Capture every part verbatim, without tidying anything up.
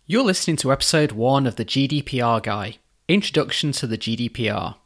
You're listening to episode one of the G D P R Guy, Introduction to the G D P R.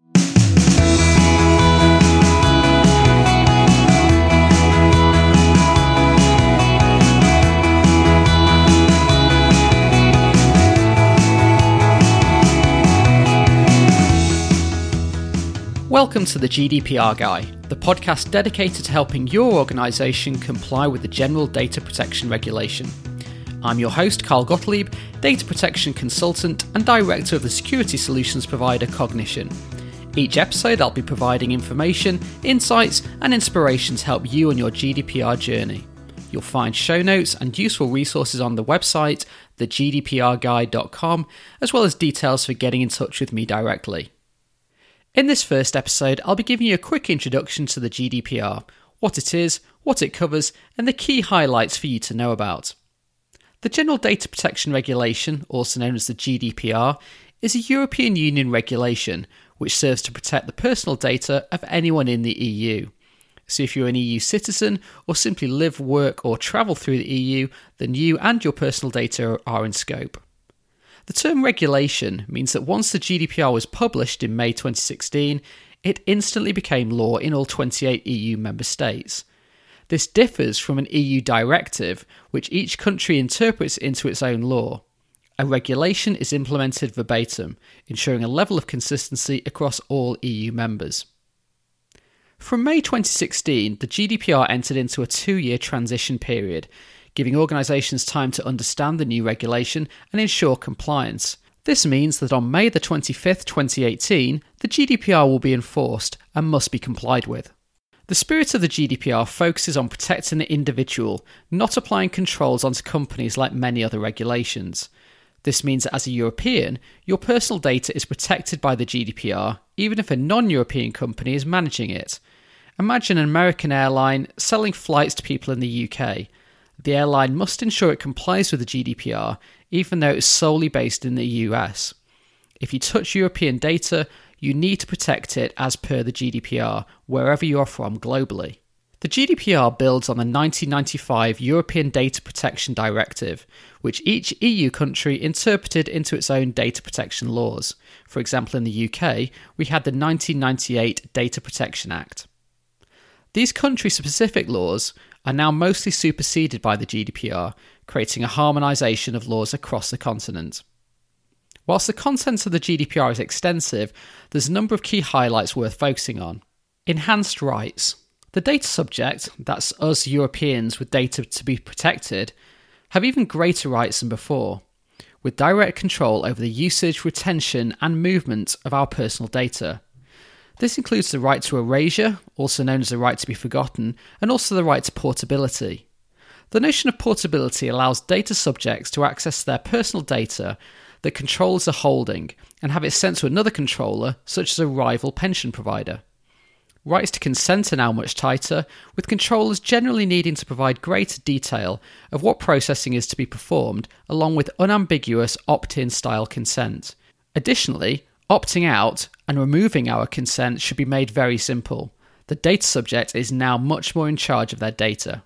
Welcome to the G D P R Guy, the podcast dedicated to helping your organisation comply with the General Data Protection Regulation. I'm your host, Carl Gottlieb, Data Protection Consultant and Director of the security solutions provider Cognition. Each episode I'll be providing information, insights and inspiration to help you on your G D P R journey. You'll find show notes and useful resources on the website, the g d p r guide dot com, as well as details for getting in touch with me directly. In this first episode, I'll be giving you a quick introduction to the G D P R, what it is, what it covers, and the key highlights for you to know about. The General Data Protection Regulation, also known as the G D P R, is a European Union regulation which serves to protect the personal data of anyone in the E U. So if you're an E U citizen or simply live, work or travel through the E U, then you and your personal data are in scope. The term regulation means that once the G D P R was published in May twenty sixteen, it instantly became law in all twenty-eight E U member states. This differs from an E U directive, which each country interprets into its own law. A regulation is implemented verbatim, ensuring a level of consistency across all E U members. From May twenty sixteen, the G D P R entered into a two-year transition period, giving organisations time to understand the new regulation and ensure compliance. This means that on May the twenty-fifth, twenty eighteen, the G D P R will be enforced and must be complied with. The spirit of the G D P R focuses on protecting the individual, not applying controls onto companies like many other regulations. This means that as a European, your personal data is protected by the G D P R, even if a non-European company is managing it. Imagine an American airline selling flights to people in the U K. The airline must ensure it complies with the G D P R, even though it is solely based in the U S. If you touch European data, you need to protect it as per the G D P R, wherever you are from globally. The G D P R builds on the nineteen ninety-five European Data Protection Directive, which each E U country interpreted into its own data protection laws. For example, in the U K, we had the nineteen ninety-eight Data Protection Act. These country-specific laws are now mostly superseded by the G D P R, creating a harmonisation of laws across the continent. Whilst the content of the G D P R is extensive, there's a number of key highlights worth focusing on. Enhanced rights. The data subject, that's us Europeans with data to be protected, have even greater rights than before, with direct control over the usage, retention and movement of our personal data. This includes the right to erasure, also known as the right to be forgotten, and also the right to portability. The notion of portability allows data subjects to access their personal data that controllers are holding and have it sent to another controller, such as a rival pension provider. Rights to consent are now much tighter, with controllers generally needing to provide greater detail of what processing is to be performed, along with unambiguous opt-in style consent. Additionally, opting out and removing our consent should be made very simple. The data subject is now much more in charge of their data.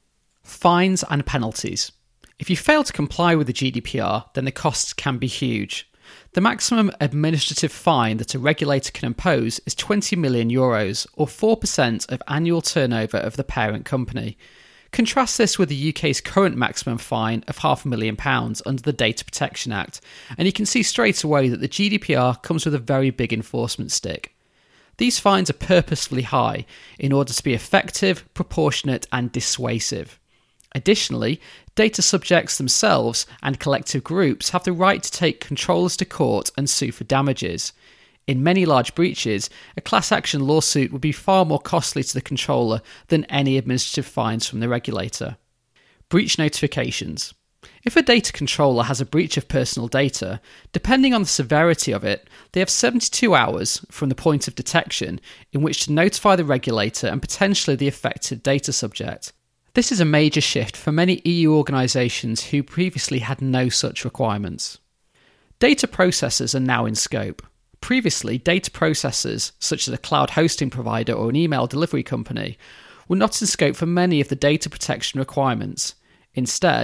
Fines and penalties. If you fail to comply with the G D P R, then the costs can be huge. The maximum administrative fine that a regulator can impose is twenty million euros, or four percent of annual turnover of the parent company. Contrast this with the U K's current maximum fine of half a million pounds under the Data Protection Act, and you can see straight away that the G D P R comes with a very big enforcement stick. These fines are purposefully high in order to be effective, proportionate and dissuasive. Additionally, data subjects themselves and collective groups have the right to take controllers to court and sue for damages. In many large breaches, a class action lawsuit would be far more costly to the controller than any administrative fines from the regulator. Breach notifications. If a data controller has a breach of personal data, depending on the severity of it, they have seventy-two hours from the point of detection in which to notify the regulator and potentially the affected data subject. This is a major shift for many E U organisations who previously had no such requirements. Data processors are now in scope. Previously, data processors, such as a cloud hosting provider or an email delivery company, were not in scope for many of the data protection requirements. Instead,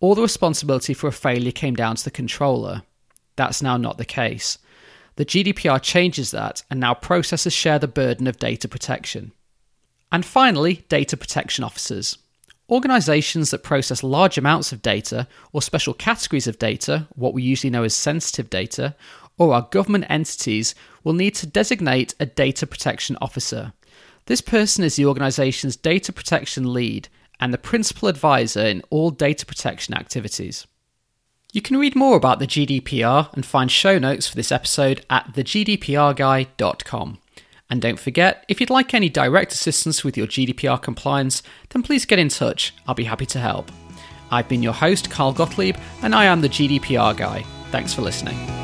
all the responsibility for a failure came down to the controller. That's now not the case. The G D P R changes that, and now processors share the burden of data protection. And finally, data protection officers. Organisations that process large amounts of data or special categories of data, what we usually know as sensitive data, or our government entities will need to designate a data protection officer. This person is the organisation's data protection lead and the principal advisor in all data protection activities. You can read more about the G D P R and find show notes for this episode at the g d p r guy dot com. And don't forget, if you'd like any direct assistance with your G D P R compliance, then please get in touch. I'll be happy to help. I've been your host, Carl Gottlieb, and I am the G D P R Guy. Thanks for listening.